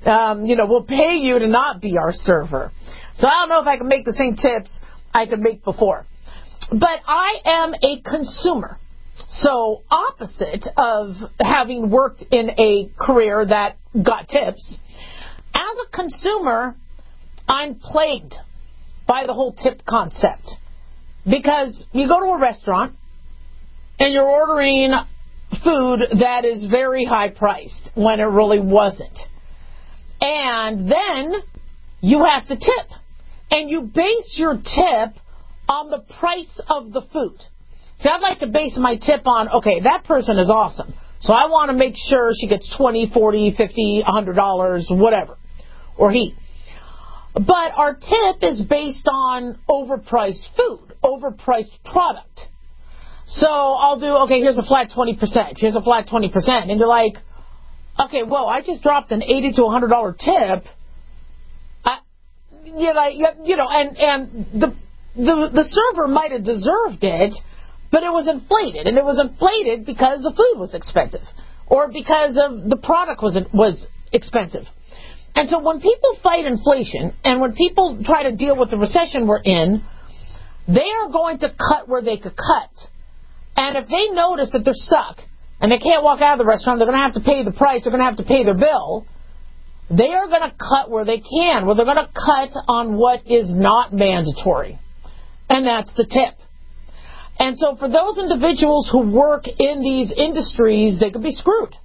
Um, you know, we'll pay you to not be our server. So I don't know if I can make the same tips I could make before. But I am a consumer. So opposite of having worked in a career that got tips, as a consumer, I'm plagued by the whole tip concept. Because you go to a restaurant and you're ordering food that is very high priced when it really wasn't. And then you have to tip. And you base your tip on the price of the food. See, I'd like to base my tip on, okay, that person is awesome. So I want to make sure she gets twenty, forty, fifty, one hundred dollars, whatever. Or he. But our tip is based on overpriced food, overpriced product. So I'll do, okay, here's a flat twenty percent. Here's a flat twenty percent. And you're like, okay, whoa, I just dropped an eighty to one hundred dollars tip. I, you know, you know, and, and the, the, the server might have deserved it, but it was inflated. And it was inflated because the food was expensive or because of the product was, was expensive. And so when people fight inflation and when people try to deal with the recession we're in, they are going to cut where they could cut. And if they notice that they're stuck and they can't walk out of the restaurant, they're going to have to pay the price, they're going to have to pay their bill, they are going to cut where they can. Well, they're going to cut on what is not mandatory. And that's the tip. And so for those individuals who work in these industries, they could be screwed.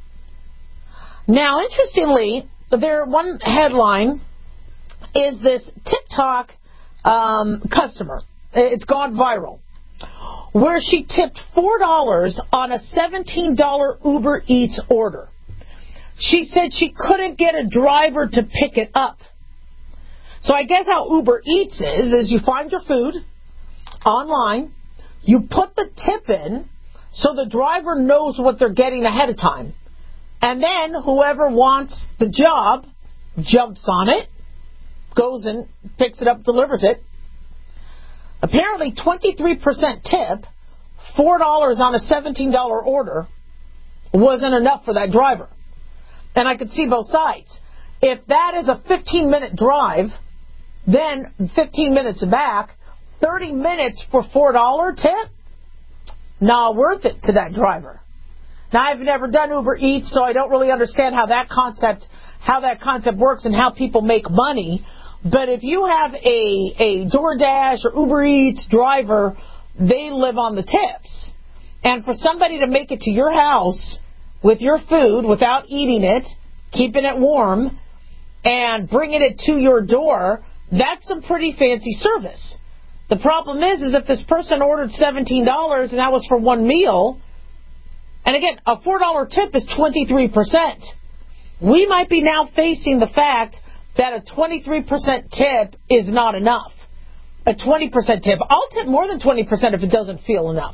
Now, interestingly, there one headline is this TikTok um, customer. It's gone viral, where she tipped four dollars on a seventeen dollars Uber Eats order. She said she couldn't get a driver to pick it up. So I guess how Uber Eats is, is you find your food online, you put the tip in so the driver knows what they're getting ahead of time. And then whoever wants the job jumps on it, goes and picks it up, delivers it. Apparently twenty-three percent tip, four dollars on a seventeen dollars order, wasn't enough for that driver. And I could see both sides. If that is a fifteen-minute drive, then fifteen minutes back, thirty minutes for four dollars tip, not worth it to that driver. Now, I've never done Uber Eats, so I don't really understand how that concept, how that concept works and how people make money. But if you have a, a DoorDash or Uber Eats driver, they live on the tips. And for somebody to make it to your house with your food without eating it, keeping it warm, and bringing it to your door, that's some pretty fancy service. The problem is, is if this person ordered seventeen dollars and that was for one meal, and again, a four dollars tip is twenty-three percent. We might be now facing the fact that a twenty-three percent tip is not enough. A twenty percent tip. I'll tip more than twenty percent if it doesn't feel enough.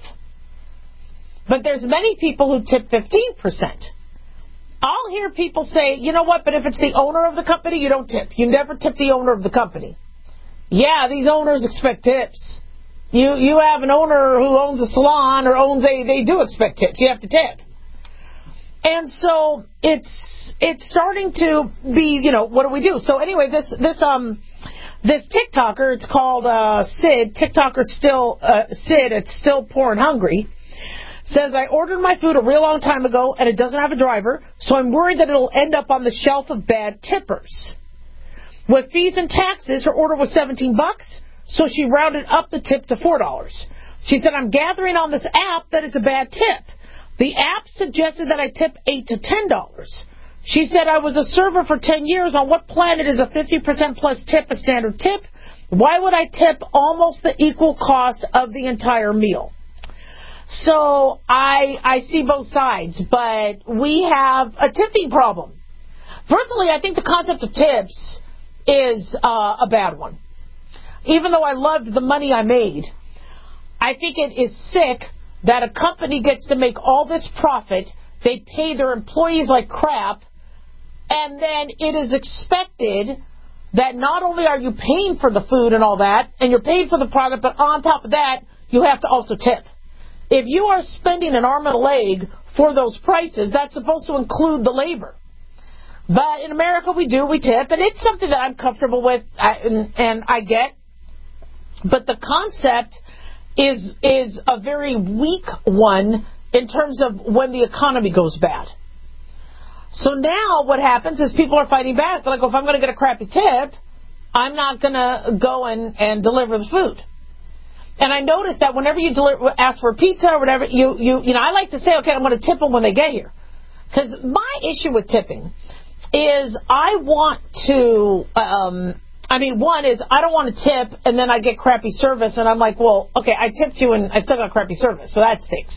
But there's many people who tip fifteen percent. I'll hear people say, you know what, but if it's the owner of the company, you don't tip. You never tip the owner of the company. Yeah, these owners expect tips. You you have an owner who owns a salon or owns a, they do expect tips. You have to tip. And so it's it's starting to be, you know, what do we do? So anyway, this this um this TikToker, it's called uh, Sid. TikToker still uh, Sid. It's still porn hungry. Says, I ordered my food a real long time ago and it doesn't have a driver, so I'm worried that it'll end up on the shelf of bad tippers. With fees and taxes, her order was seventeen bucks, so she rounded up the tip to four dollars. She said, I'm gathering on this app that it's a bad tip. The app suggested that I tip eight to ten dollars. She said, I was a server for ten years. On what planet is a fifty percent plus tip a standard tip? Why would I tip almost the equal cost of the entire meal? So I I see both sides, but we have a tipping problem. Personally, I think the concept of tips is uh, a bad one. Even though I loved the money I made, I think it is sick that a company gets to make all this profit, they pay their employees like crap, and then it is expected that not only are you paying for the food and all that, and you're paying for the product, but on top of that, you have to also tip. If you are spending an arm and a leg for those prices, that's supposed to include the labor. But in America, we do. We tip. And it's something that I'm comfortable with I, and, and I get. But the concept is is a very weak one in terms of when the economy goes bad. So now what happens is people are fighting back. They're like, well, if I'm going to get a crappy tip, I'm not going to go and, and deliver the food. And I noticed that whenever you deliver, ask for a pizza or whatever, you, you, you know, I like to say, okay, I'm going to tip them when they get here. Because my issue with tipping is I want to, um, I mean, one is I don't want to tip and then I get crappy service and I'm like, well, okay, I tipped you and I still got crappy service, so that stinks.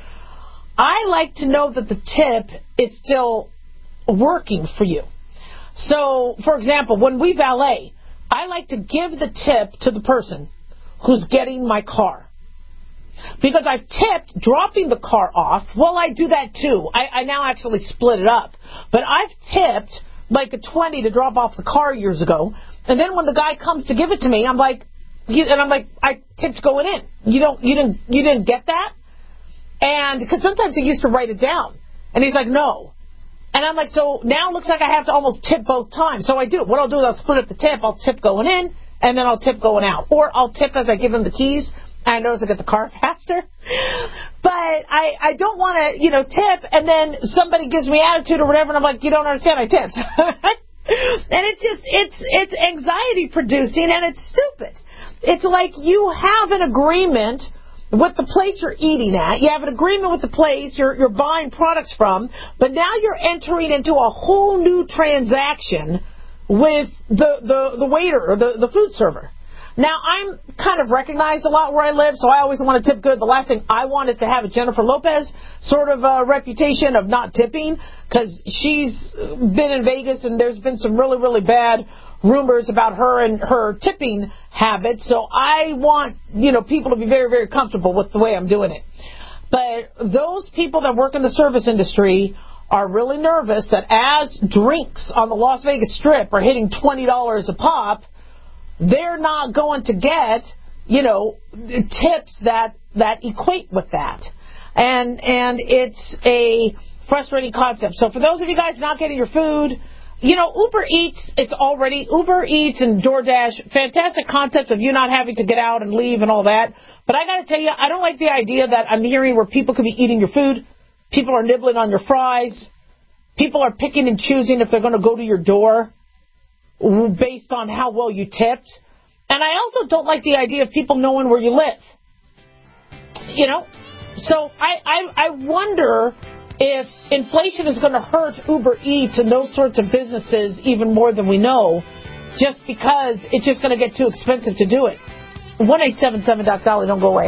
I like to know that the tip is still working for you. So, for example, when we valet, I like to give the tip to the person who's getting my car. Because I've tipped dropping the car off. Well, I do that too. I, I now actually split it up. But I've tipped like a twenty to drop off the car years ago. And then when the guy comes to give it to me, I'm like, and I'm like, I tipped going in. You don't, you didn't, you didn't get that? And because sometimes he used to write it down. And he's like, no. And I'm like, so now it looks like I have to almost tip both times. So I do. What I'll do is I'll split up the tip. I'll tip going in, and then I'll tip going out. Or I'll tip as I give him the keys. And I notice I get the car faster. But I, I don't want to, you know, tip, and then somebody gives me attitude or whatever, and I'm like, you don't understand, I tipped. And it's just, it's, it's anxiety producing, and it's stupid. It's like you have an agreement with the place you're eating at. You have an agreement with the place you're, you're buying products from, but now you're entering into a whole new transaction with the, the, the waiter or the, the food server. Now, I'm kind of recognized a lot where I live, so I always want to tip good. The last thing I want is to have a Jennifer Lopez sort of uh, reputation of not tipping, because she's been in Vegas and there's been some really, really bad rumors about her and her tipping habits. So I want, you know, people to be very, very comfortable with the way I'm doing it. But those people that work in the service industry are really nervous that as drinks on the Las Vegas Strip are hitting twenty dollars a pop, they're not going to get, you know, tips that, that equate with that. And, and it's a frustrating concept. So for those of you guys not getting your food, you know, Uber Eats, it's already, Uber Eats and DoorDash, fantastic concept of you not having to get out and leave and all that. But I got to tell you, I don't like the idea that I'm hearing where people could be eating your food, people are nibbling on your fries, people are picking and choosing if they're going to go to your door based on how well you tipped. And I also don't like the idea of people knowing where you live. You know? So I, I, I wonder if inflation is going to hurt Uber Eats and those sorts of businesses even more than we know, just because it's just going to get too expensive to do it. one eight seven seven Doc Dolly, don't go away.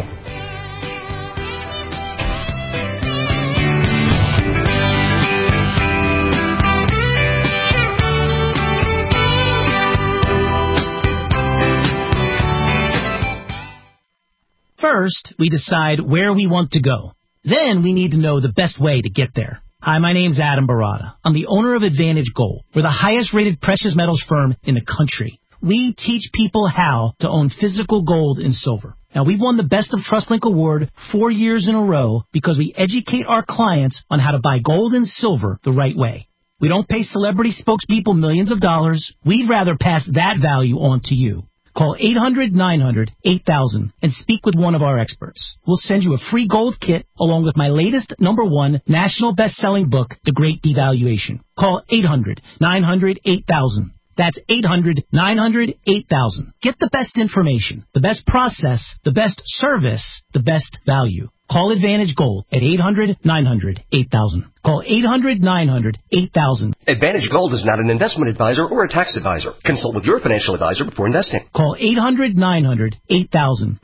First, we decide where we want to go. Then we need to know the best way to get there. Hi, my name's Adam Barada. I'm the owner of Advantage Gold. We're the highest rated precious metals firm in the country. We teach people how to own physical gold and silver. Now, we've won the Best of TrustLink Award four years in a row because we educate our clients on how to buy gold and silver the right way. We don't pay celebrity spokespeople millions of dollars. We'd rather pass that value on to you. Call eight hundred nine hundred eight thousand and speak with one of our experts. We'll send you a free gold kit along with my latest number one national best-selling book, The Great Devaluation. Call eight hundred nine hundred eight thousand. That's eight hundred nine hundred eight thousand. Get the best information, the best process, the best service, the best value. Call Advantage Gold at eight hundred nine hundred eight thousand. Call eight hundred nine hundred eight thousand. Advantage Gold is not an investment advisor or a tax advisor. Consult with your financial advisor before investing. Call eight hundred nine hundred eight thousand.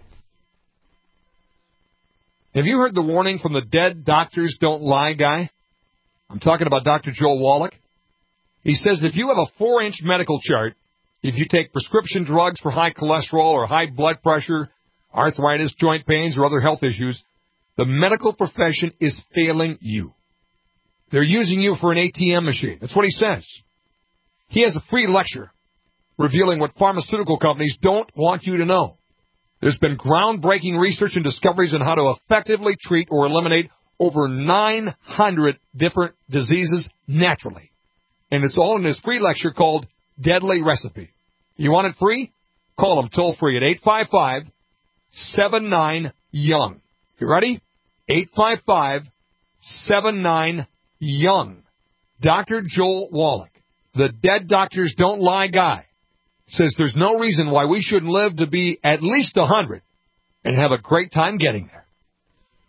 Have you heard the warning from the dead doctors don't lie guy? I'm talking about Doctor Joel Wallach. He says if you have a four-inch medical chart, if you take prescription drugs for high cholesterol or high blood pressure, arthritis, joint pains, or other health issues, the medical profession is failing you. They're using you for an A T M machine. That's what he says. He has a free lecture revealing what pharmaceutical companies don't want you to know. There's been groundbreaking research and discoveries on how to effectively treat or eliminate over nine hundred different diseases naturally. And it's all in his free lecture called Deadly Recipe. You want it free? Call him toll free at eight five five, seven nine, young. You ready? eight five five, seven nine, young. Doctor Joel Wallach, the Dead Doctors Don't Lie guy, says there's no reason why we shouldn't live to be at least one hundred and have a great time getting there.